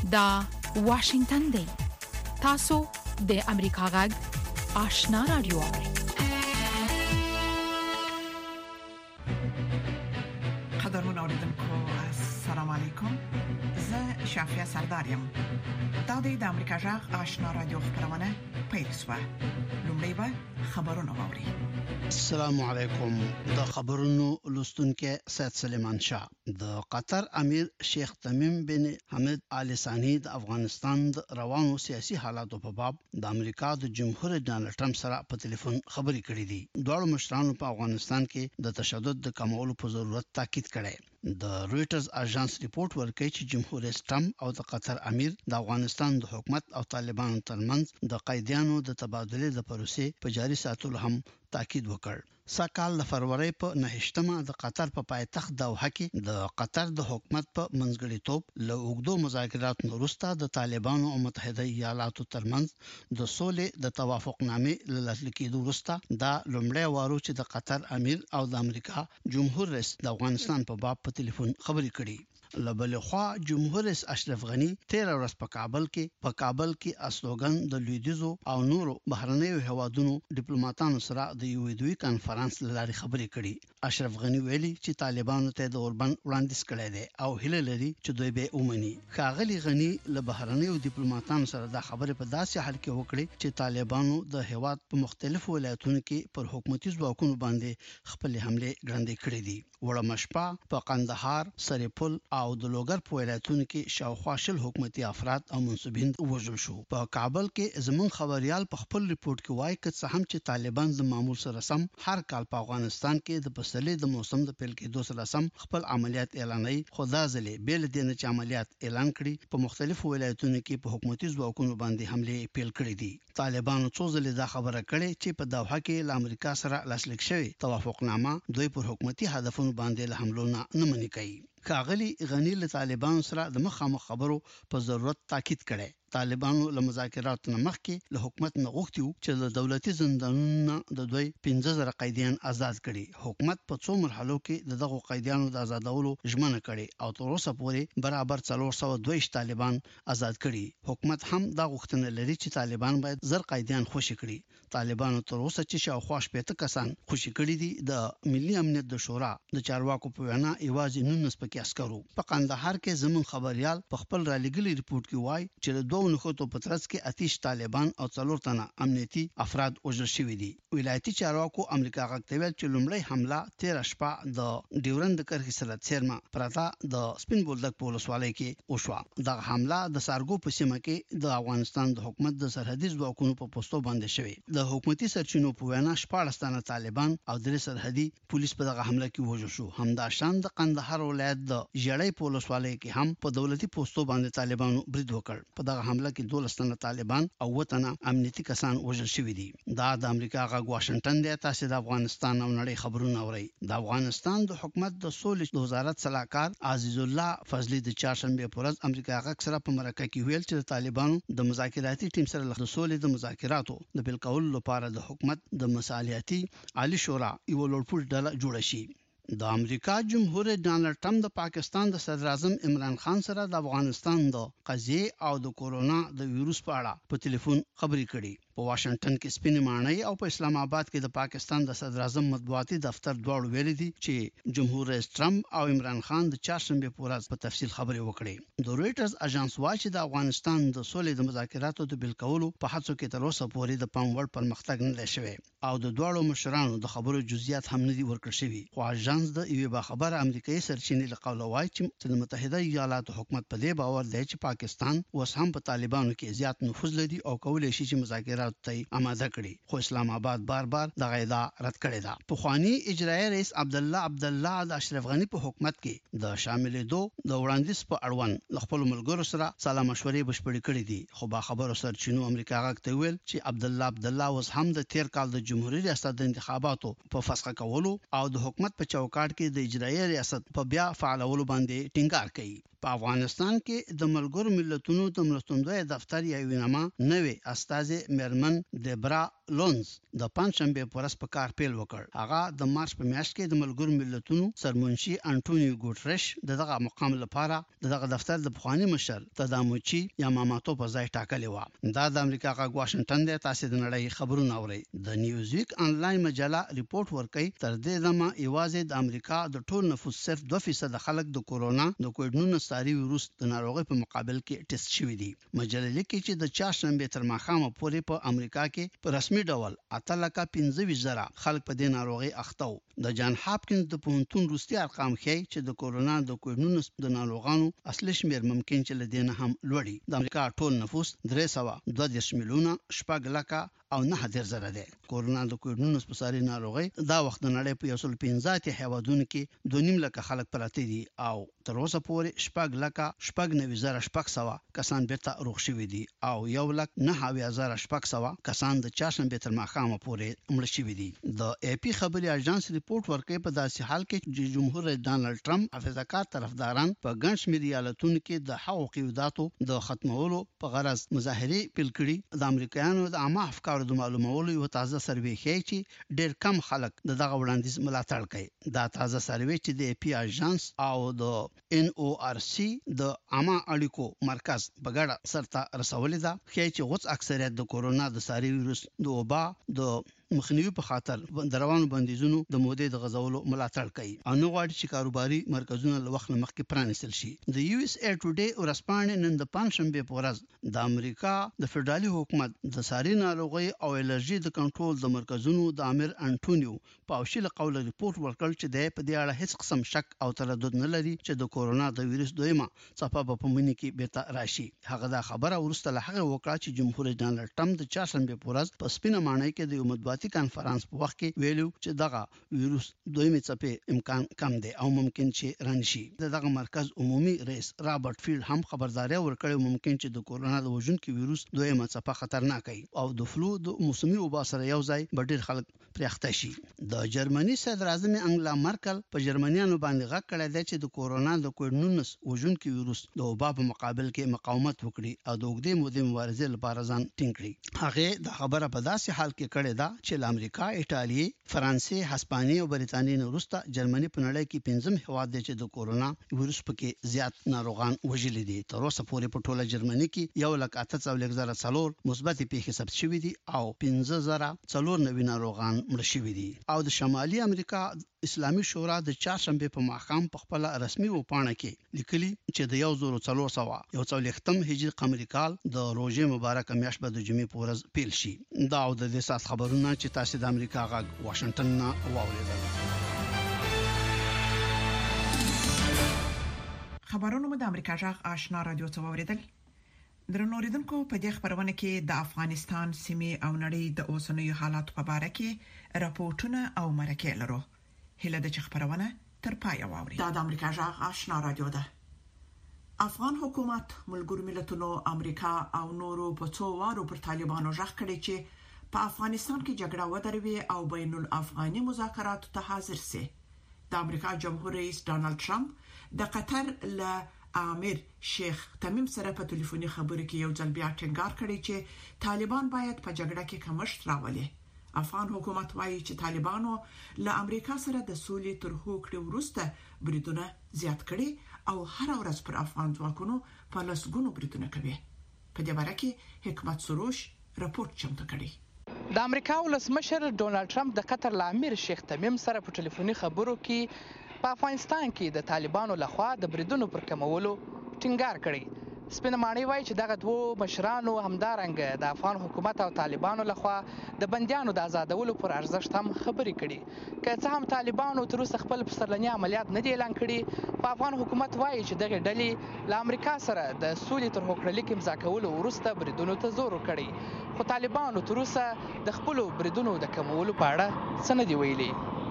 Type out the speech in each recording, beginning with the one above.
دا واشنگتن دی. تاسو د امریکا غږ آشنا رادیو اورئ. قدرمن اوریدونکو السلام علیکم. زه شافیا سردارم. دا د امریکا غږ آشنا رادیو خبرونه پیل شوه. لومړی به خبرونه واوري. السلام علیکم. د خبرونو لوستونکو سید سلیمان شاه. د قطر امیر شیخ تمیم بن حمد آل ثانی د افغانستان د روانو سیاسي حالاتو په باب د امریکا د جمهور رئیس ډانلډ ټرمپ سره په ټلیفون خبرې کړې دي. دوه مشرانو په افغانستان کې د تشدد د کمولو په ضرورت تاکید کړی. د رويټرز اژانس ریپورت ورکوي چې جمهور رئیس ټرمپ او د قطر امیر د افغانستان د حکومت او طالبانو ترمنځ د قیدیانو د تبادله د پروسې په جاري ساتلو هم تاکید وکړ. سکهال د فروری په 9مه د قطر په پایتخت دوحه کې د قطر د حکومت په منځګړیتوب له اوږدو مذاکراتو وروسته د طالبانو او متحده ایالاتو ترمنځ د سولې د توافقنامې له لاسلیک کېدو وروسته دا لومړی وارو چې د قطر امیر او د امریکا جمهور رئیس د افغانستان په باب په ټلیفون خبرې کړې. لبل خوا جمهور رئیس اشرف غنی 13 ورځ په کابل کې اسلوګن د لویدیزو او نورو بهرنیو هوادونو ډیپلوماټانو سره د یو دوی کانفرنس لاري خبرې کړې. اشرف غنی ویلي چې طالبانو ته د اوربن وړاندیز کړی دی او هیله لري چې دوی به اومني. ښاغلي غنی له بهرنیو ډیپلوماټانو سره د خبرې په داسې حال کې وکړي چې طالبانو د هواد په مختلفو ولایتونو کې پر حکومتي ځواکونو باندې خپل حمله ګړندې کړې دي. وړمشپا په قندهار، سرپل او د لوګر په ولایتونو کې شاوخوا شل حکومتي افراد او منسوبین وژل شو. په کابل کې زمون خبريال په خپل ریپورت کې وایي چې هم چې طالبان د معمول سره سم هر کال په افغانستان کې د پسرلي د موسم د پیل کېدو سره سم خپل عملیات اعلانوي. خدا ځلې بیل دینه چې عملیات اعلان کړي په مختلفو ولایتونو کې په حکومتي ځواکونو باندې حمله پیل کړې دي. طالبانو څو ځلې دا خبره کړې چې په دوحه کې له امریکا سره لاسلیک شوی توافقنامه دوی پر حکومتي هدفونو باندې له حملو نه منې کوي. ښاغلي غنی له طالبانو سره د مخامخ خبرو په ضرورت تاکید کړي. طالبانو له مذاکراتو مخکې له حکومت نه غوښتي چې د دولتي زندانونو د دوی 15000 قیدیان آزاد کړي. حکومت په څو مرحلو کې دغه قیدیانو د آزادولو ژمنه کړې او تر اوسه پورې برابر 422 طالبان آزاد کړي. حکومت هم دا غوښتنه لري چې طالبان باید زر قیدیان خوشي کړي. طالبانو تر اوسه چې شاوخوا 80 کسان خوشي کړي دي. د ملي امنیت د شورا د چارواکو په وینا ایوازي 19 پکې عسکرو. په قندهار کې زمون خبريال په خپل رالګلي ریپورت کې وایي چې د دوه نخودو په ترڅ کې آتش طالبان او 4 تنه امنیتي افراد وژل شوي دي. ولایتي چارواکو امریکا غاکتویل چې لومړی حمله 13 شپه د ډیورند کرخي سره څیرمه پراته د سپین بولدک په ولسوالۍ کې وشوه. د حمله د سارګو په سیمه کې د افغانستان د حکومت د سرحدي ځواکونو په پوسټو باندې شوی. د حکومتي سرچینو په وینا 14 تنه طالبان او 3 سرحدي پولیس په دغه حمله کې وژل شو. همداشان د قندهار ولایت د جړۍ په ولسوالۍ کې هم په دولتي پوسټو باندې طالبانو برید وکړ. په دغه حمله کې 12 تنه طالبان او 7 تنه امنیتي کسان وژل شوي دي. دا د امریکا غږ واشنگټن دی. تاسو د افغانستان او نړۍ خبرونه اورئ. د افغانستان د حکومت د سولې د وزارت صلاحکار عزیز الله فضلی د چهارشنبه په ورځ امریکا غږ سره په مرکه کې ویل چې د طالبانو د مذاکراتي ټیم سره د سولې د مذاکراتو د پیل کولو لپاره د حکومت د مصالحتي عالی شورا یو لوړپوړ ډله جوړ شي. د امریکا جمهور رئیس ډانلډ ټرمپ د پاکستان د صدر اعظم عمران خان سره د افغانستان د قضیې او د کورونا د وایروس په اړه په ټلیفون خبرې کړې. په واشنگټن کې سپینې ماڼۍ او په اسلام آباد کې د پاکستان د صدر اعظم مطبوعاتي دفتر دواړو ویلي دي چې جمهور رئیس ټرمپ او عمران خان د چهارشنبه په ورځ په تفصیل خبرې وکړې. د رويټرز اژانس وايي چې د افغانستان د سولې د مذاکراتو د بیل کولو په هڅو کې تر اوسه پورې د پام وړ پرمختګ نه شوی او د دواړو مشرانو د خبرو جزئیات هم نه دي ورکړل شوي. خو اژانس د یوه باخبره امریکایي سرچینې له قوله وايي چې د متحده ایالاتو حکومت په دې باور دی چې پاکستان اوس هم په طالبانو کې زیات نفوذ لري او کولای شي چې مذاکرات ته آماده کړي. خو اسلام آباد بار د غیدا رد کړی دا. په خواني اجرایی رئیس عبدالله د اشرف غنی په حکومت کې د شاملېدو د وړاندیز په اړوند خپل ملګرو سره سلا مشورې بشپړې کړې دي. خو باخبره سرچینو امریکا غږ ته ویل چې عبدالله اوس هم د تیر کال د جمهوریت ریاست د انتخاباتو په فسخ کولو او د حکومت په چوکاټ کې د اجرایی ریاست په بیا فعالولو باندې ټینګار کوي. په افغانستان کې د ملګرو ملتونو د مرستندوی دفتر یا وینما نوې استاذ مرمن دبرا لونز د پنځشنبه په ورځ په کار پیل وکړ. هغه د مارچ په میاشت کې د ملګرو ملتونو سرمنشي انټونیو ګوټرش دغه مقام لپاره دغه دفتر د پخوانی مشر تداموچی یاماماتو په ځای ټاکلی و. دا د امریکا غږ واشنگټن دی. تاسو د نړۍ خبرونه اورئ. د نیوزویک انلاین مجله ریپورت ورکړي تر دې دمه یوازې د امریکا د ټول نفوس صرف 2% خلک د کورونا د کووډ-19 ساري وایروس د ناروغۍ په مقابل کې ټیسټ شوي دي. مجله لیکي چې د چهارشنبه تر ماښامه پورې په امریکا کې په رسمي ډول 8,25,000 خلک په دې ناروغۍ اخته وو. د جان هاپکینز د پوهنتون روسي ارقام ښيي چې د کورونا د کووډ-19 د ناروغانو اصلي شمیر ممکن چې لدینه هم لوړي. د امریکا ټول نفوس 332 میلیونه 4 لکه او 9,000 دی. کورونا د کووډ-19 په ساري ناروغۍ دا وخت د نړۍ په 115 هیوادونو کې 2.5 لکه خلک پراته دي او تر اوسه پورې 4 لکه 9,600 کسان بیرته روغ شوي دي او 1,09,600 کسان د چهارشنبه تر ماښامه پورې مړ شوي دي. د ای پی خبري اژانس ریپورت ورکړي په داسې حال کې چې جمهور رئیس ډانلډ ټرمپ حفاظت طرفداران په ګڼ شمېر ایالتونو کې د حقوقي قیوداتو د ختمولو په غرض مظاهرې پیل کړي. د امریکایانو د عامه افکارو د معلومولو یو تازه سروې ښيي چې ډېر کم خلک دغه وړاندیز ملاتړ کوي. دا تازه سروې چې د ای پی اژانس او د ان او ار سی د عامه اړیکو مرکز په ګډه سرته رسولې ده ښيي چې غوڅ اکثریت د کورونا د ساري وایروس د وبا د مخنیوي په خاطر د روانو بندیزونو د مودې د غزولو ملاتړ کوي او نو غواړي چې کاروباري مرکزونه له وخت مخکې پرانیستل شي. د یو اس ای ټوډے ورځپاڼې نن د پنځشنبه په ورځ د امریکا د فدرالي حکومت د ساري ناروغي او الرجي د کنټرول د مرکزونو د امیر انټونیو پاوشي له قوله ریپورت ورکړ چې د په دې اړه هیڅ قسم شک او تردید نه لري چې د کورونا د وایروس دویمه څپه په منی کې بیرته راشي. هغه دا خبره ورسته له هغه وکړه چې جمهور رئیس ډانلډ ټرمپ د چهارشنبه په ورځ په سپینه ماڼۍ کې د یو مطبوعاتي کانفرنس په وخت کې ویلو چې دغه وایروس دویمه څپه امکان کم دی او ممکن چې رانشي. دغه مرکز عمومي رئیس رابرټ فیلډ هم خبرداري ورکړې ممکن چې د کورونا د وژونکي وایروس دویمه څپه خطرناک وي او د فلو د موسمي وبا سره یو ځای ډېر خلک پرېخته شي. د جرمني صدر اعظم انګلا مرکل په جرمنیانو باندې غږ کړی دی چې د کورونا د کووډ-19 وژونکي وایروس د وبا په مقابل کې مقاومت وکړي او د اوږدې مودې مبارزې لپاره ځان ټینګ کړي. هغه د خبره په داسې حال کې کړې ده چې امریکا، ایټالیا، فرانسې، هسپانیا او بریتانیا نه وروسته جرمني په نړۍ کې پنځم هیواد دی چې د کورونا وایروس پکې زیات ناروغان وژلي دي. تر اوسه پورې په ټوله جرمني کې 1,48,4 مثبت پیښې ثبت شوې دي او 15,490 ناروغان مړ شوي دي. او د شمالي امریکا اسلامي شورا د چهارشنبه په ماښام په خپل رسمي وپاڼه کې لیکلي چې د 1441 هجري قمري کال د روزې مبارکه میاشت به د جمعې په ورځ پیل شي. دا او د دې سات خبرونه چې تاسو د امریکا غږ واشنگټن نه واوریدل. خبرونه مو د امریکا غږ آشنا رادیو څخه واوریدل. درنو اوریدونکو په دې خبرونه کې د افغانستان سیمې او نړۍ د اوسنیو حالاتو په اړه کې راپورټونه او مرکې لرو. هله د خبرونه تر پای واوري. دا د امریکا غږ آشنا رادیو ده. افغان حکومت ملګرو ملتونو امریکا او نورو په څو وارو پر طالبانو ژغ کړي چې په افغانستان کې جګړه ودروي او بین الافغاني مذاکرات ته حاضر سي. د امریکا جمهور رئیس ډانلډ ټرمپ د قطر له امیر شیخ تمیم سره په ټلیفوني خبرو کې یو ځل بیا ټینګار کړی چې طالبان باید په جګړه کې کمښت راولي. افغان حکومت وایي چې طالبانو له امریکا سره د سولې تر هوکړې وروسته بریدونه زیات کړي او هر ورځ پر افغان ځواکونو په لسګونو بریدونه کوي. په دې اړه کې حکمت سروش راپورټ چمتو کړی. د امریکا ولسمشر ډونالد ټرمپ د قطر له امیر شیخ تمیم سره په ټلیفوني خبرو کې په افغانستان کې د طالبانو لخوا د بریدونو پر کمولو ټینګار کړی. سپینه ماڼۍ وایي چې دغه دوه مشرانو همدارنګه د افغان حکومت او طالبانو لخوا د بندیانو د آزادولو پر ارزښت هم خبرې کړي. که څه هم طالبانو تر اوسه خپل پسرلني عملیات نه دي اعلان کړي، په افغان حکومت وایي چې دغه ډلې له امریکا سره د سولې تر هوکړلیک امضا کولو وروسته بریدونو ته زور ورکړی، خو طالبانو تر اوسه د خپلو بریدونو د کمولو په اړه څه نه دي ویلي.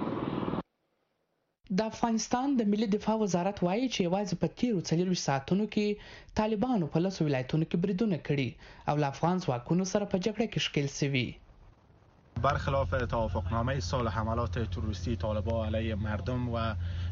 د افغانستان د ملي دفاع وزارت وایي چې یوازې په تیرو 40 ساعتونو کې طالبانو په 10 ولایتونو کې بریدونه کړي او له افغان ځواکونو سره په جګړه کې ښکیل شوي. برخلاف توافقنامه صلح حملات تروریستی طالبان علیه مردم و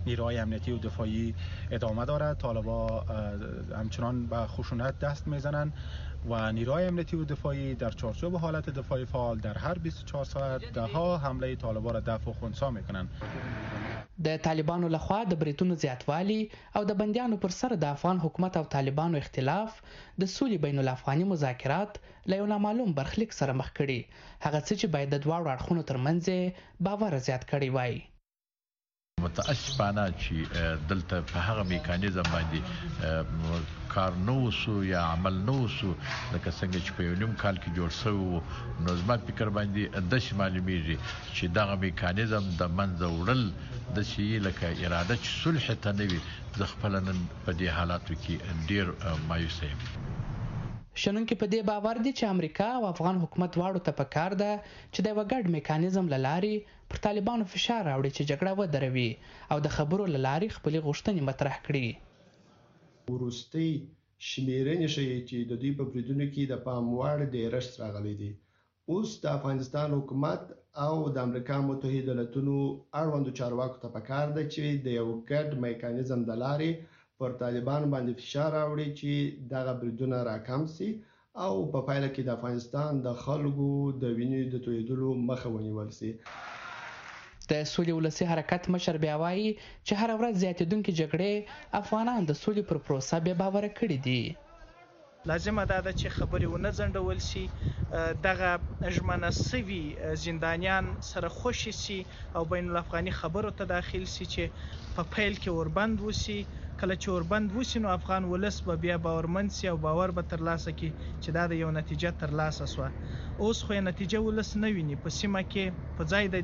نیروهای امنیتی و دفاعی ادامه دارد. طالبا همچنان به خشونت دست میزنند و نیروهای امنیتی و دفاعی در چارچوب حالت دفاعی فعال در هر 24 ساعت دهها حمله طالبا را دفع و خنثی میکنند. د طالبانو لخوا د بریتونو زیاتوالی او د بندیانو پر سر د افغان حکومت او طالبانو اختلاف د سولې بین الافغاني مذاکرات له یو نامعلوم برخلیک سره مخ کړي، هغه څه چې باید د دواړو اړخونو ترمنځ باور زیات کړی وای. متاسفانه چې دلته په هغه میکانیزم باندې کار نو وسو یا عمل نو وسو لکه څنګه چې په یو نیم کال کې جوړ شوی نو زما فکر باندې د معلومیږي چې دغه میکانیزم د منځه وړل د شي لکه اراده چې صلح ته نه وي. زه خپل نن په دې حالاتو کې ډیر مایوس یم. شنونکي په دې باور دي چې امریکا او افغان حکومت واړو ته پکار ده چې د یو ګډ میکانیزم له لارې پر طالبانو فشار راوړي چې جګړه ودروي او د خبرو له لارې خپلې غوښتنې مطرح کړي. وروستۍ شمیرنې ښیي چې د دوی په بریدونو کې د پام وړ ډېرښت راغلی دی. اوس د افغانستان حکومت او د امریکا متحده ایالاتونو اړوندو چارواکو ته پکار ده چې د یو ګډ میکانیزم د لارې پر طالبان باندې فشار راوړي چې دغه بریدونه راکم سي او په پایله کې د افغانستان د خلکو د وینې د تویېدلو مخه ونیول سي. د سولې ولسي حرکت مشر بیا وایي چې هر ورځ زیاتېدونکې جګړې افغانان د سولې پر پروسه بې باوره کړي دي. لازمه ده چې خبرې ونه ځنډول سي، دغه ژمنه سوي زندانیان سره خوشي سي او بین الافغاني خبرو ته داخل سي چې په پیل کې وربند وسي. کله چې وربند وسي نو افغان ولس به بیا باورمند سي او باور به ترلاسه کړي چې دا د یو نتیجه ترلاسه سوه. اوس خو یې نتیجه ولس نه ویني په سیمه کې، په ځای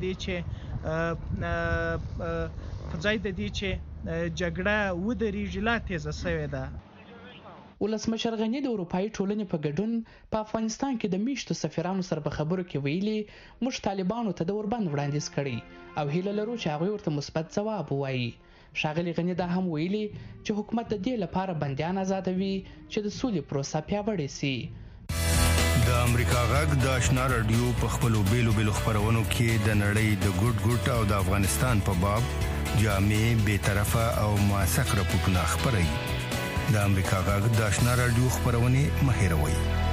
د دې چې جګړه ودرېږي لا تیزه سوې ده. ولسمشر غني د اروپایي ټولنې په ګډون په افغانستان کې د میشتو سفیرانو سره په خبرو کې ویلي موږ طالبانو ته د وربند وړاندیز کړی او هیله لرو چې هغوی ورته مثبت ځواب ووایي. ښاغلي غني دا هم ویلي چې حکومت د دې لپاره بندیان آزادوي چې د سولې پروسه پیاوړې سي. د امریکا غږ د آشنا رادیو په خپلو بیلو خپرونو کې د نړۍ د ګوټ او د افغانستان په باب جامع، بیطرفه او موثق راپورټونه خپروي. د امریکا غږ د آشنا رادیو خپرونې مه هېروئ.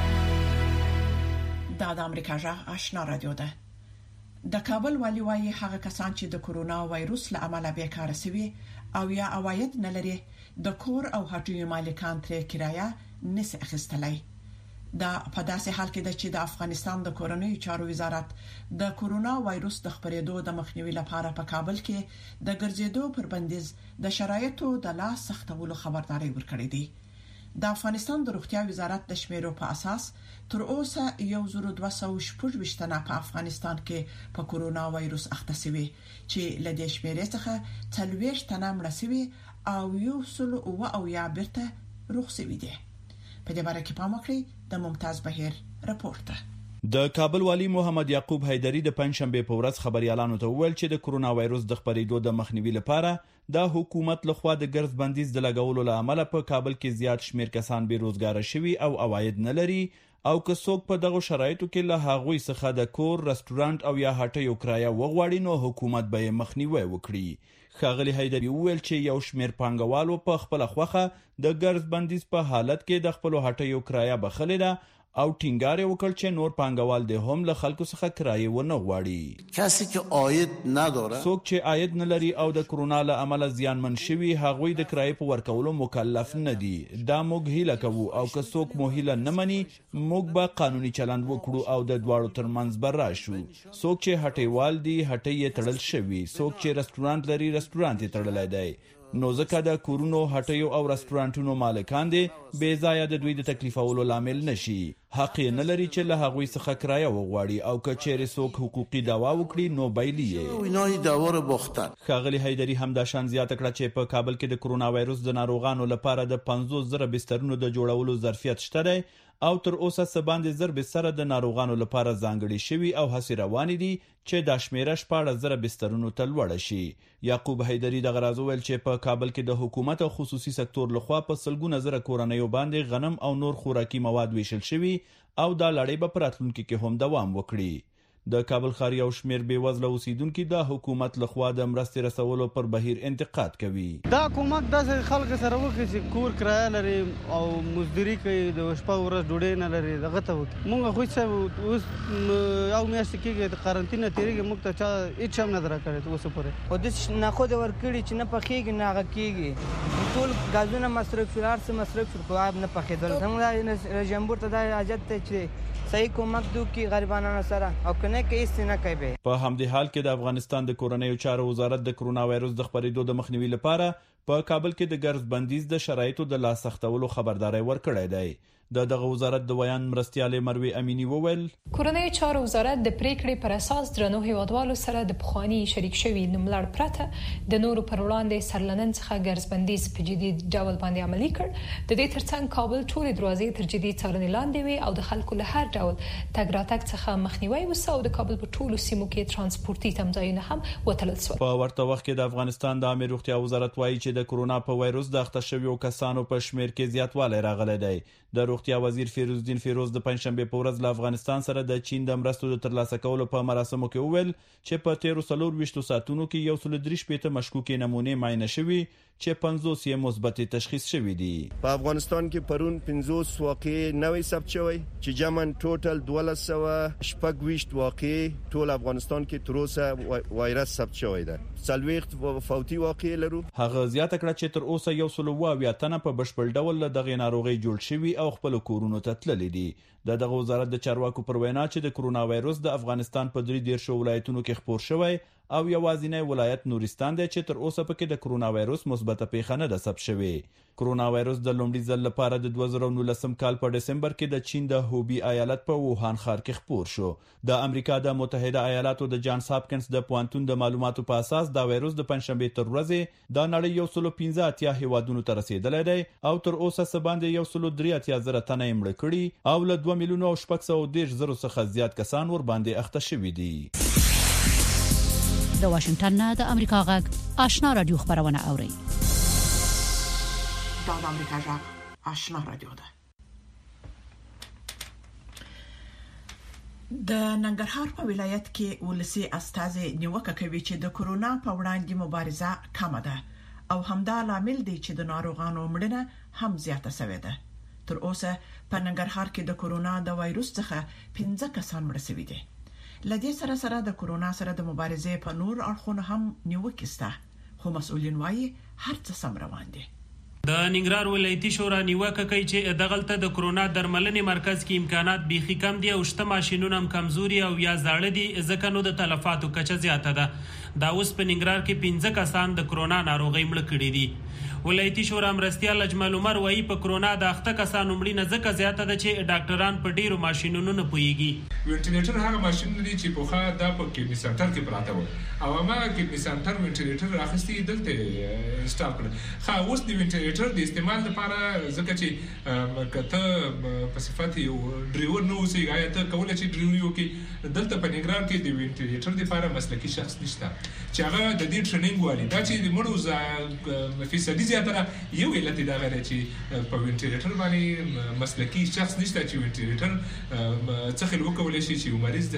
دا د امریکا غږ آشنا رادیو ده. د کابل والی وايي هغه کسان چې د کورونا وایروس له امله بیکاره شوي او یا عواید نه لري د کور او هټیو مالکان ترې کرایه نشي اخیستلای. دا په داسې حال کې ده چې د افغانستان د کورنیو چارو وزارت د کورونا وایروس د خپرېدو د مخنیوي لپاره په کابل کې د ګرځېدو پر بندیز د شرایطو د لا سختولو خبرداري ورکړې دي. د افغانستان د روغتیا وزارت د شمیرو په اساس تر اوسه 1226 تنه په افغانستان کې په کورونا وایروس اخته شوي چې له دې شمیرې څخه 40 تنه مړه شوي او یا بیرته روغ شوي دي. په دې باره کې پام وکړئ. د ممتاز بهیر راپورټ. د کابل والی محمد یعقوب حیدری د پنځشنبه په ورځ خبريالانو ته وویل چې د کورونا وایروس د خپرېدو د مخنیوي لپاره د حکومت لخوا د ګرځ بندیز د لګولو لامل په کابل کې زیات شمیر کسان بیروزګار شوي او عواید نه لري او که څوک په دغه شرایطو کې له هغوی څخه د کور، رستورانت او یا هټیو کرایه وغواړي نو حکومت به یې مخنیوي وکړي. ښاغلي حیدری وویل چې یو شمیر پانګوالو په خپل خوخه د ګرځ بندیز په حالت کې د خپل هټیو کرایه بخلې ده او ټینګار وکړ چې نور پانګوال د هم له خلکو څخه کرایه ونه غواړي. کسی چې عاید نداره، څوک چې عاید نه لري او د کرونا له امله زیانمن شوي هغوی د کرایه په ورکولو مکلف نه دي. دا موږ هیله کوو او که څوک مو هیله نه مني موږ به قانوني چلند وکړو او د دواړو ترمنځ به راشو. څوک چې هټیوال دي هټۍ یې تړل شوي، څوک چې رستورانت لري رستورانت یې تړلی دی. نو ځکه د کورونو، هټیو او رستورانتونو مالکان دي بې ځایه د دوی د تکلیفولو لامل نشي. حق یې نه لري چې له هغوی څخه کرایه وغواړي او که چیرې څوک حقوقي دعوا وکړي نو بایلي یې. ښاغلي حیدري هم دا شان زیاته کړه چې په کابل کې د کورونا وایروس د ناروغانو لپاره د 50,000 بسترونو د جوړولو ظرفیت شته دی او تر اوسه څه باندې 1000 بستره د ناروغانو لپاره ځانګړي شوي او هڅې روانې دي چې دا شمیره 14,000 بسترونو ته لوړه شي. یعقوب حیدري دغه راز وویل چې په کابل کې د حکومت او خصوصي سکتور لخوا په سلګونه زره کورنیو باندې غنم او نور خوراکي مواد ویشل شوي او دا لړۍ به په راتلونکي کې هم دوام وکړي. د کابل ښار یو شمېر بېوزله اوسیدونکي د حکومت لخوا د مرستې رسولو پر بهیر انتقاد کوي. دا حکومت داسې خلک سره وکړي چې کور کرایه لري او مزدوري کوي، د شپه ورځ ډوډۍ نه لري، دغه ته وکړي. موږ خو څه اوس یو میاشت کېږي د قرنطینه تېرېږي، موږ ته چا هېڅ هم نه ده راکړی تر اوسه پورې. خو داسې نخود ورکړي چې نه پخېږي نه هغه کېږي. ټول ګازونه مصرف شول، هر څه مصرف شول، خو آب نه پخېدل. زموږ جمهور ته دا حاجت دی چې صحیح کومک وکړي غریبانو سره، او که نه کوي هېڅ نه کوي. په همدې حال کې د افغانستان د کورنیو چارو وزارت د کرونا وایروس د خپرېدو د مخنیوي لپاره په کابل کې د ګرځ بندیز د شرایطو د لاسختولو خبرداری ورکړی دی. دغه وزارت د ویان مرستیالې مروي امینی وویل کورنیو چارو وزارت د پریکړې پر اساس درنو هیوادوالو سره د پخوانی شریک شوی نوملړ پرته د نورو پر وړاندې سرلنن څخه ګرځ بندیز په جدي ډول باندې عملي کړ. د دې ترڅنګ کابل ټولې دروازې تر جدي څارنې لاندې وي او د خلکو له هر ډول تګ راتګ څخه مخنیوي وسو او د کابل په ټولو سیمو کې ترانسپورتي تمځایونه هم وتړل شول. په ورته وخت کې د افغانستان د عامه روغتیا وزارت وایي چې د کرونا په وایروس د اخته شویو کسانو په شمیر کې زیاتوالی راغلی دی. د روغتیا وزیر فیروزالدین فیروز د پنځشنبه په ورځ له افغانستان سره د چین د مرستو د ترلاسه کولو په مراسمو کې وویل چې په 13 ساعتونو کې 133 مشکوکې نمونې معاینه شوي چې 50 یې مثبت تشخیص شوي دي. په افغانستان کې پرون 50 واقعې نوې ثبت شوي چې جمع ټوټل 1226 واقعې ټول افغانستان کې تر اوسه وایرس ثبت شوی دی. 40 فوتي واقعې لرو. هغه زیاته کړه چې تر اوسه 120 تنه په بشپړ ډول دغه ناروغي جوړ شوي او خپل کورونو ته تللي دي. دغه وزارت د چارواکو پر وینا چې د کرونا وایروس د افغانستان په 13 ولایتونو کې خپور شوی او یوازینی ولایت نورستان دی چې تر اوسه پکې د کرونا وایروس مثبت پیښه نه ده ثبت شوې. کرونا وایروس د لومړي ځل لپاره د 2019 کال په دسمبر کې د چین د هوبي ایالت په ووهان ښار کې خپور شو. د امریکا د متحده ایالاتو د جانز هاپکینز د پوهنتون د معلوماتو په اساس دا وایروس د پنځشنبه تر ورځې د نړۍ 115 هیوادونو ته رسیدلی دی او تر اوسه سباندې 183,000 تنه یې مړه کړي او له 2 میلیونه او 610,000 څخه زیات کسان ور باندې اخته شوي دي. د واشنگټن نه د امریکا غږ آشنا رادیو خبرونه اوري. دا د امریکا غږ آشنا رادیو ده. د ننګرهار په ولایت کې ولسی استازي نیوکه کوي چې د کرونا په وړاندې مبارزه کمه ده او همدا لامل دی چې د ناروغانو مړینه هم زیاته شوې ده. تر اوسه په ننګرهار کې د کرونا د وایروس څخه 15 کسان مړ شوي دي. لدې سره د کرونا سره د مبارزې په نور اړخونو هم نیوکه سته، خو مسؤلین وايي هر څه سم روان دي. د ننګرهار ولایتي شورا نیوکه کوي چې دغلته د کرونا درملنې مرکز کې امکانات بيخي کم دي او شته ماشينونه هم کمزوري او یا زاړه دي، ځکه نو د تلفاتو کچه زیاته ده. دا اوس په ننګرهار کې 15 کسان د کرونا ناروغي مړه کړي دي. ولایتي شورا مرستیال اجمل عمر وایي په کرونا د اخته کسانو مړینه ځکه زیاته ده چې ډاکټران په ډیرو ماشينونو نه پوهیږي. وینټیلیټر هغه ماشين دی چې په خا د په کې سنټر کې پراته و او ما کې سنټر وینټیلیټر راخستي دلته انسټال کړ. خا اوس د وینټیلیټر د استعمال لپاره ځکه چې کته په صفات یو ډرایور نو سي غایا ته کولای چې ډرایور کې دلته په نګران کې د وینټیلیټر لپاره مسلکي شخص نشته چې هغه د دې ټریننګ والی دا چې د مړو فیصدي زیاتره یو علت دا غره چې په وینټیلیټر باندې مسلکي شخص نشته چې وینټیلیټر څخه وکولای شي چې مریض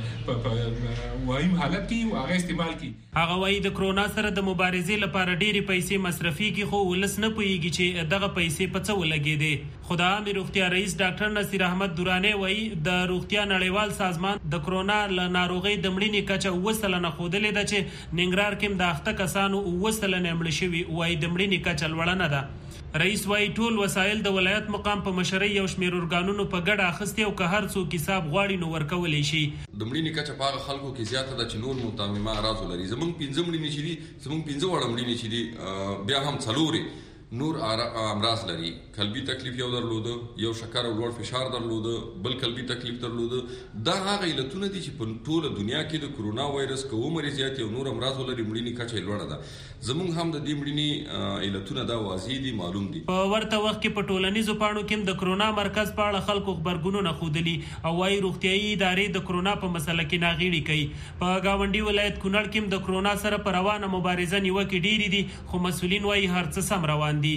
په وایم حالت کې هغه استعمال کړي. هغه وایي د کرونا سره د مبارزې لپاره ډېری پیسې مصرفي خو ولس نه پوهیږي چې دغه پیسې په څه ولګېدې. خو د عامه روغتیا رئیس ډاکټر نصیر احمد دوراني وایي د روغتیا نړیوال سازمان د کرونا له ناروغۍ د مړینې کچه 9% ښودلې ده چې ننګرهار کې د اخته کسانو 9% مړه شوي، وایي د مړینې کچه لوړه نه ده. رئیس وایي ټول وسایل د ولایت مقام په مشرۍ یو شمېر ارګانونو په ګډه اخیستي او که هر څوک حساب غواړي نو ورکولی شي. د مړینې کچه په هغه خلکو کې زیاته ده چې نور متممه اعراض لري. زموږ 15 مړینې چې دي زموږ 15 وړه مړینې چې دي بیا هم څلورې نور امراض لري. قلبي تکلیف یو درلوده، یو شکر او لوړ فشار درلوده، بل قلبي تکلیف درلوده. دا هغه علتونه دي چې په ټوله دنیا کې د کرونا وایرس کوم مریضیات او نور امراض لري مړینې کچه لوړه ده. زموږ هم د دې مړینې علتونه دا واضح دي، معلوم دي. په ورته وخت کې په ټولنیزو پاڼو کې د کرونا مرکز په اړه خلکو خبرګونونه ښودلي او وايي روغتیايي ادارې د کرونا په مسله کې ناغېړي کوي. په گاونډي ولایت کونړ کې د کرونا سره په روانه مبارزه نیوکې ډېرې دي، خو مسؤلین وايي هر څه سم روان دي.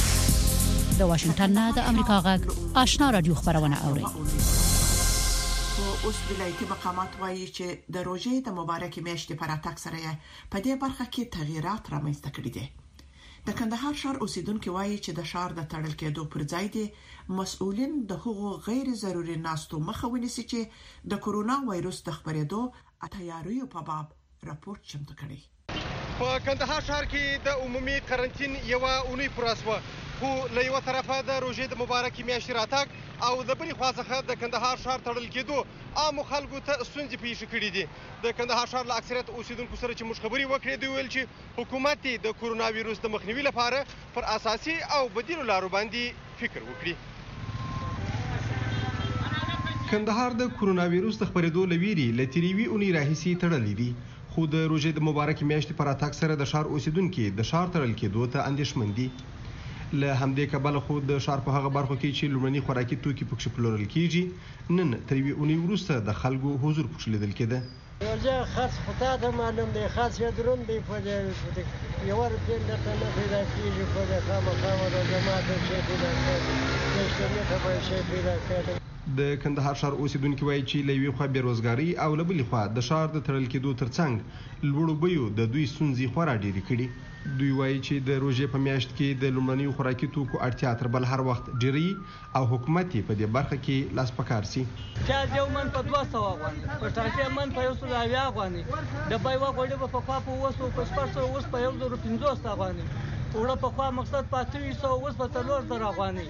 د واشنگټن نه د امریکا غږ آشنا رادیو خبرونه اوري. خو اوس ولایتي مقامات وایي چې د روژې د مبارکې میاشتې پر اتاک سره په دې برخه کې تغیرات رامنځته کړي دي. د کندهار ښار اوسیدونکو وایي چې د ښار د تړل کېدو پر ځای دي مسؤلین د هغو غیر ضروري ناستو مخه ونیسي چې د کورونا وایرس د خپرېدو اتیاریو په باب راپورټ چمتو کړي. په کندهار ښار کې د عمومي قرنطین یو اونۍ پوره شوه، خو له یو طرفه د روژې د مبارکې میاشتې راتګ او د بلې خوا څخه د کندهار ښار تړل کېدو عامو خلکو ته ستونزې پیښې کړي دي. د کندهار ښار له اکثریت اوسیدونکو سره چې موږ خبرې وکړې دوی ویل چې حکومت د کورونا ویروس د مخنیوي لپاره پر اساسي او بدیلو لارو باندې فکر وکړي. کندهار د کورونا ویروس د خپرېدو له ویرې له تېرې اونۍ راهیسې تړلی دي، خو د روژې د مبارکې میاشتې پر راتګ سره د ښار اوسیدونکي د ښار تړل کېدو ته اندېښمن دي. له همدې کبله خو د ښار په هغه برخو کې چې لومړني خوراکي توکي پکې پلورل کېږي، نن تر یوې اونۍ وروسته د خلکو حضور پکې لیدل کېده. روژه خاص خو تا ته معلوم دی، خاص یې دروند دی، په دې یوه روپۍ درته نه پیدا کېږي، په دې خامخا روژه ماته شی پیدا کړی، میاشتنۍ ته به شی پیدا کړی. د کندهار ښار اوسیدونکي وایي چې له یوې خوا بېروزګاري او له بلې خوا د ښار د تړل کېدو ترڅنګ لوړو بیو د دوی ستونزې خورا ډېرې کړي. دوی وایي چې د روژې په میاشت کې د لومړنیو خوراکي توکو اړتیا تر بل هر وخت ډېرې او حکومت یې په دې برخه کې لاس په کار سي. پیاز یو من په 200 افغانۍ، پټاټې من په 180 افغانۍ، ډبه یوه غوړي به په خوا په 200 په 400 اوس په 1050 افغانۍ، اوړه په خوا مقصد په 300 اوس په 4000 افغانۍ.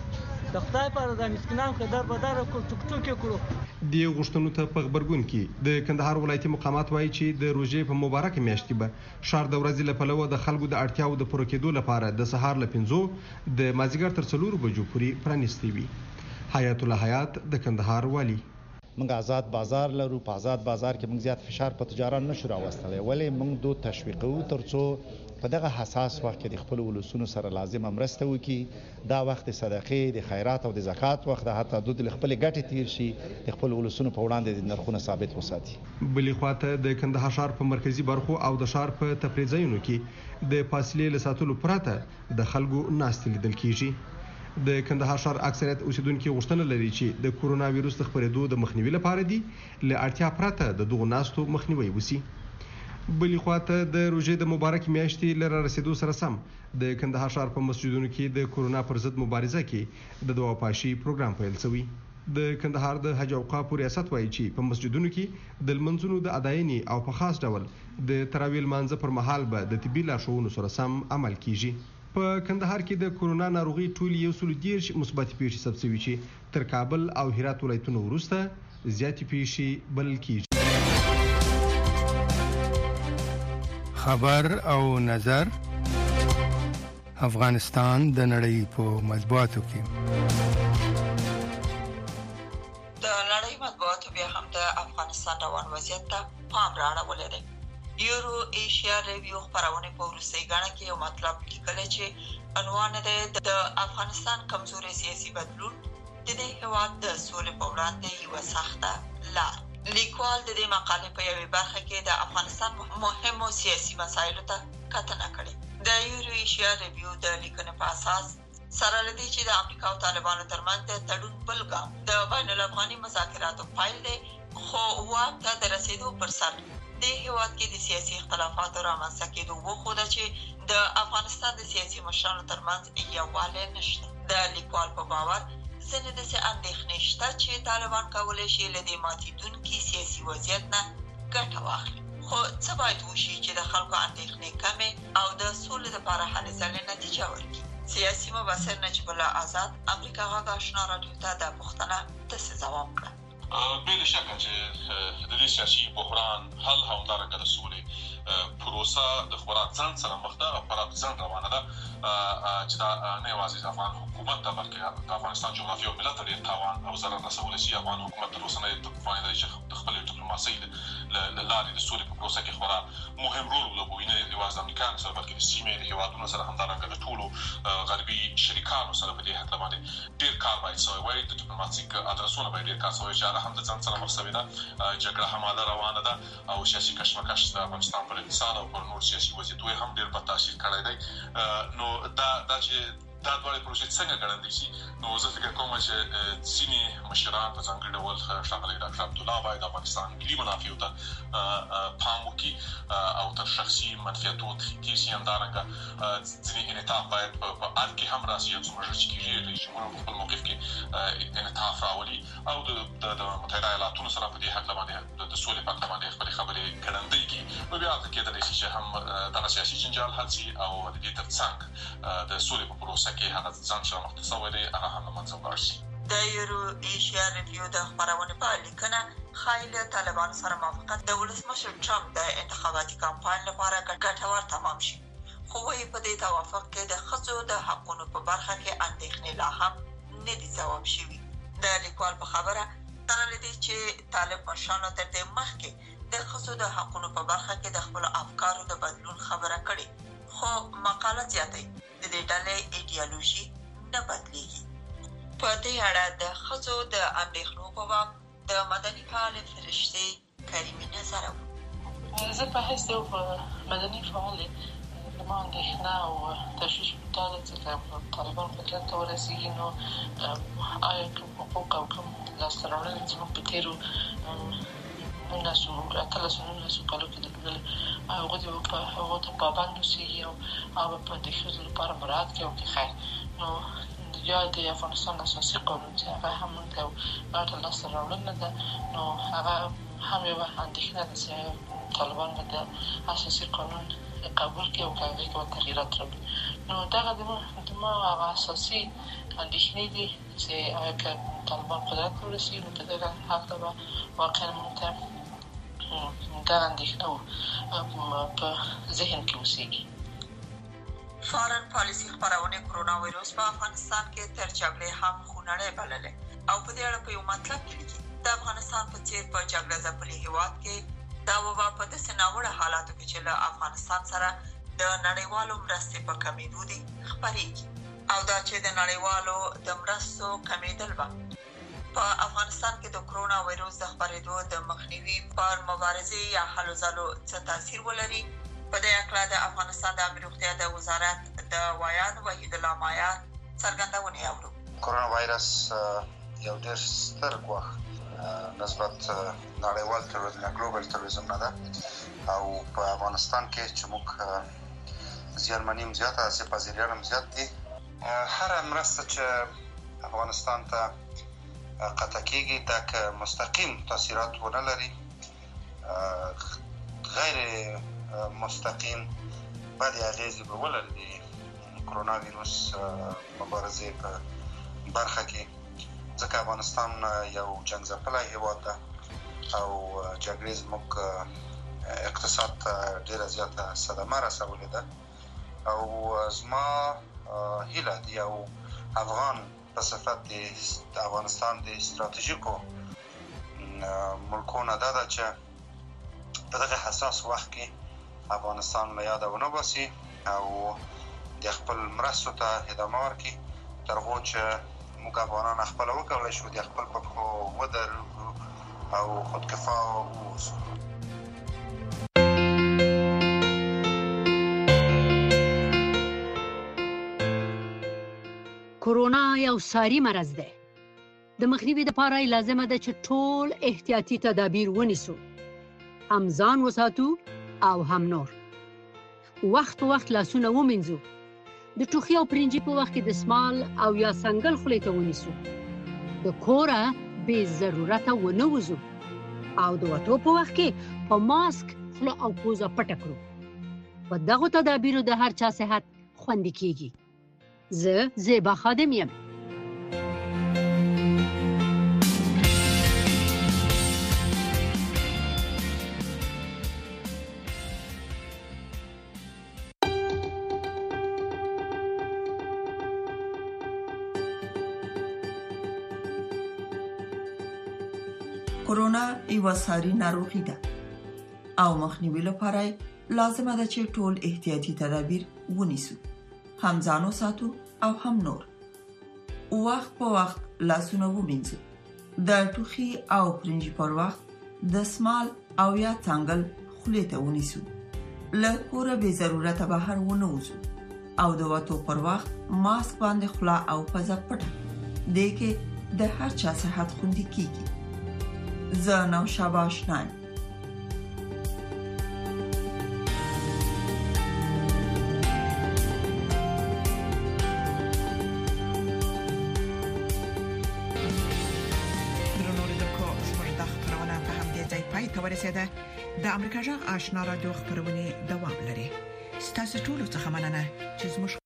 د خدای پر د مسکینانو خدای په دار ټوکټوکې کړو. د غوښتنو ته په خبرګون کې د کندهار ولایتي مقامات وایي چې د روژې په مبارکه میاشت کې به ښار د ورځې له پلوه د خلکو د اړتیاو د پوره کېدو لپاره د سهار له 5 د مازدیګر تر 4 بجو پورې پرانیستی وي. حیات الله حیات د کندهار والی: موږ آزاد بازار لرو، په آزاد بازار کې موږ زیات فشار په تجارت نشو راوستلی، ولې موږ دوی تشویقوو ترڅو په دغه حساس وخت کې د خپل ولسونو سره لازمه مرسته وکړي. دا وخت د صدقې، د خیرات او د زکات وخت ده، حتی دوی د خپل ګټې تیر شي، د خپل ولسونو په وړاندې د نرخونه ثابت وساتي. بلې خواته د کندهار ښار په مرکزي برخو او د ښار په تفریح ځایونو کې د فاصلې له ساتلو پرته د خلکو ناستې لیدل کېږي. د کندهار ښار اکثریت اوسیدونکي غوښتنه لري چې د کورونا ویروس د خپرېدو د مخنیوي لپاره دي له اړتیا پرته د دغو ناستو مخنیوي وسی. بلې خواته د روژې د مبارکې میاشتې له رارسېدو سره سم د کندهار ښار په مسجدونو کې د کورونا پر ضد مبارزه کې د دعا پاشي پروګرام پیل شوی. د کندهار د حج اوقافو ریاست وایي چې په مسجدونو کې د لمونځونو د اداینې او په خاص ډول د تراویح لمانځه پر مهال به د طبي لارښوونو سره سم عمل کیږي. په کندهار کې د کورونا ناروغي ټول 130 مثبت پیښې ثبت شوي چې تر کابل او هرات ولایتونو وروسته زیاتې پیښې بلل کیږي. خبر او نظر افغانستان د نړۍ په مطبوعاتو کې. د نړۍ مطبوعاتو بیا هم د افغانستان روان وضعیت ته پام راړولی دی. یورو ایشیا ریویو خبرونه په روسي غاڼه کې یو مطلب لیکلی چې عنوان دی د افغانستان کمزوري سیاسي بدلون د دې هېواد د سولې په وړاندې یوه سخته لار. لیکوال د دې مقالې په یوې برخه کې د افغانستان مهمو سیاسي مسایلو ته کتنه کړې. د یورو ایشیا ریویو د لیکنې په اساس سره لدی چې د امریکا او طالبانو ترمنځ د تړون بل ګام د بین الافغاني مذاکراتو پایل دی، خو واک ته د رسیدو پر سر د هېواد کې د سیاسي اختلافاتو رامنځته کېدو وښوده چې د افغانستان د سیاسي مشرانو ترمنځ یووالی نشته. د لیکوال په باور ځینې داسې اندېښنې شته چې طالبان کولی شي له دې ماتېدونکي سیاسي وضعیت نه ګټه واخلي، خو څه باید وشي چې د خلکو اندېښنې کمې او د سولې لپاره هلې ځلې نتیجه ورکړي. سیاسي مبصر نجیب الله آزاد امریکا غږ آشنا راډیو ته دا پوښتنه داسې ځواب کړه: بلا شکه چې د دې سیاسي بحران حل همدارنګه د سولې پروسه د خورا ځنډ سره مخ ده او خورا ځنډ روانه ده، چې دا نه یوازې د افغان حکومت ته بلکې د افغانستان جغرافیې او ملت ته ډېر تاوان او ضرر رسولی شي. افغان حکومت تر اوسه نه توانېدلی چې د خپلې ډیپلوماسۍ له لارې د سولې په پروسه کې خورا مهم رول ولوبوي، نه یوازې د امریکایانو سره بلکې د سیمې د هېوادونو سره همدارنګه د ټولو غربي شریکانو سره په دې هکله باندې ډېر کار باید شوی وای. د ډیپلوماتیک ادرسونه باید ډېر کار شوی چې هغه هم د ځان سره مخ شوې ده. جګړه هماله روانه ده او سیاسي کشمکش د افغانستان پر اقتصاد او پر نور سیاسي وضعیتو هم ډېر بد تاثیر کړی دی. نو دا چې دا ډول پروژې څنګه ګڼل شي. نو زه فکر کوم چې ځینې مشران په ځانګړي ډول ښاغلی ډاکټر عبدالله باید د افغانستان ملي منافعو ته پام وکړي او تر شخصي منفعتو تېر شي. همدارنګه ځینې انعطاف باید په هر کې هم راشي، یو څومره چې کېږي رئیس جمهور په خپل موقف کې انعطاف راولي او د متحده ایالاتونو سره په دې هکله باندې د سولې په هکله باندې خپلې خبرې ګړندۍ کړي. نو بیا هلته کېدلی شي چې هم دغه سیاسي جنجال حل شي او د دې تر څنګ د سولې په پروسه کې هغه ځان سره مختصر دی هغه هم له منځه ولاړ شي. د یورو ایشیا ریویو د خبرونه په لیکنه خایله طالبان سره موافقت د ولسمشر ټرمپ د انتخاباتي کمپاین لپاره ګټور تمام شي. خو وايي په دې توافق کې د ښځو د حقوقو په برخه کې اندېښنې لا هم نه دي ځواب شوي. د لیکوال په خبره تر دې چې طالب مشرانو تر دې مخکې د ښځو د حقوقو په برخه کې د خپل افکارو د بدلون خبره کړې، خو مقاله زیاتې د دې ډلې ایډیالوژي نه بدلېږي. په دې اړه د ښځو د اندېښنو په باب د مدني فعال فرشتې کریمي نظر و. زه په حیث یو مدني فعال زما اندېښنه او تشویش دا ده چې طالبان قدرت ته ورسېږي نو آیا کوم حقوق او کوم لاسته راوړنې زموږ په تېرو 19 کالو کې درلودل هغوی به په هغو ته پابند اوسېږي او هغه به د ښځو لپاره مراعات کړي او که خیر نو یا د افغانستان اساسي قانون چې هغه هم موږ ته یو غټه لاسته راوړنه ده نو هغه هم یوه اندېښنه ده چې طالبان به د اساسي قانون قبول کړي او که هغې کې به تغییرات راوړي. نو دغه زما هغه اساسي اندېښنې دي چې آیا که طالبان قدرت ته ورسېږي نو په دغه هکله به واقعا موږ ته دغه اندېښنه په ذهن کې اوسېږي. فارن پالیسي خبرونه کرونا وایروس په افغانستان کې تر جګړې هم خونړۍ بللې او په دې اړه په یو مطلب کې لیکي د افغانستان په څېر په جګړه ځپلي هېواد کې دا وبا په داسې ناوړه حالاتو کې چې له افغانستان سره د نړیوالو مرستې په کمېدو دي خپرېږي او دا چې د نړیوالو د مرستو کمېدل به په افغانستان کې د کرونا وایروس د خپرېدو د مخنیوي پر مبارزې یا هلو ځلو څه تاثیر ولري. په دې اړه د افغانستان د عامه روغتیا د وزارت د ویان وحید الله مایار څرګندونه اورو. کرونا وایرس یو ډېر ستر ګواښ نسبت نړیوال تروریزم ګلوبل تروریزم نه ده او په افغانستان کې چې موږ زیانمنیم زیاته اسې پذیریان هم زیات دي. هر مرسته چې افغانستان ته قطع کېږي دا که مستقیم تاثیرات ونه لري غیر مستقیم بعد اغیزې به ولري د کرونا ویروس مبارزې په برخه کې ځکه افغانستان یو جنګ ځپلی هېواد ده او جګړې زموږ اقتصاد ته ډېره زیاته صدمه رسولې ده او زما هیله د یو افغان په صفت د افغانستان د ستراتیژیکو ملکونو دا ده چې په دغه حساس وخت کې افغانستان له یاده ونه باسي او د خپل مرستو ته ادامه ورکړي تر هغو چې موږ افغانان خپله وکولی شو د خپل په پښو ودرېږو او خودکفا واوسو. کرونا یو ساري مرض دی. د مخنیوي لپاره لازمه ده چې ټول احتیاطي تدابیر ونیسو. هم ځان وساتو او هم نور. وخت په وخت لاسونه ومینځو. د ټوخي او پرنجي په وخت کې دستمال او یا څنګل خولې ته ونیسو. د کوره بې ضرورته ونه وځو او د وتو په وخت کې په ماسک خوله او پوزه پټه کړو. په دغو تدابیرو د هر چا صحت خوندي کیږي. زه زیبا خادم یم. کرونا یو ساري ناروغي ده او مخنیوي لپاره لازمه ده چې ټول احتیاطي تدابیر ونیسو. هم ځان وساتو او هم نور. وخت په وخت لاسونه ومینځو. د ټوخي او پرنجي پر وخت دستمال او یا څنګل خولې ته ونیسو. له کوره بې ضرورته بهر ونه وځو. او د وټو پر وخت ماسک باندې خلا او پزه پټه دې کې د هر چا صحت خوندي کیږي. زه نو شاباش نان ورسېده. د امریکا جغ آشنا رادیو خبرونه دوام لري. ستاسو ټول څه مننه چې زموږ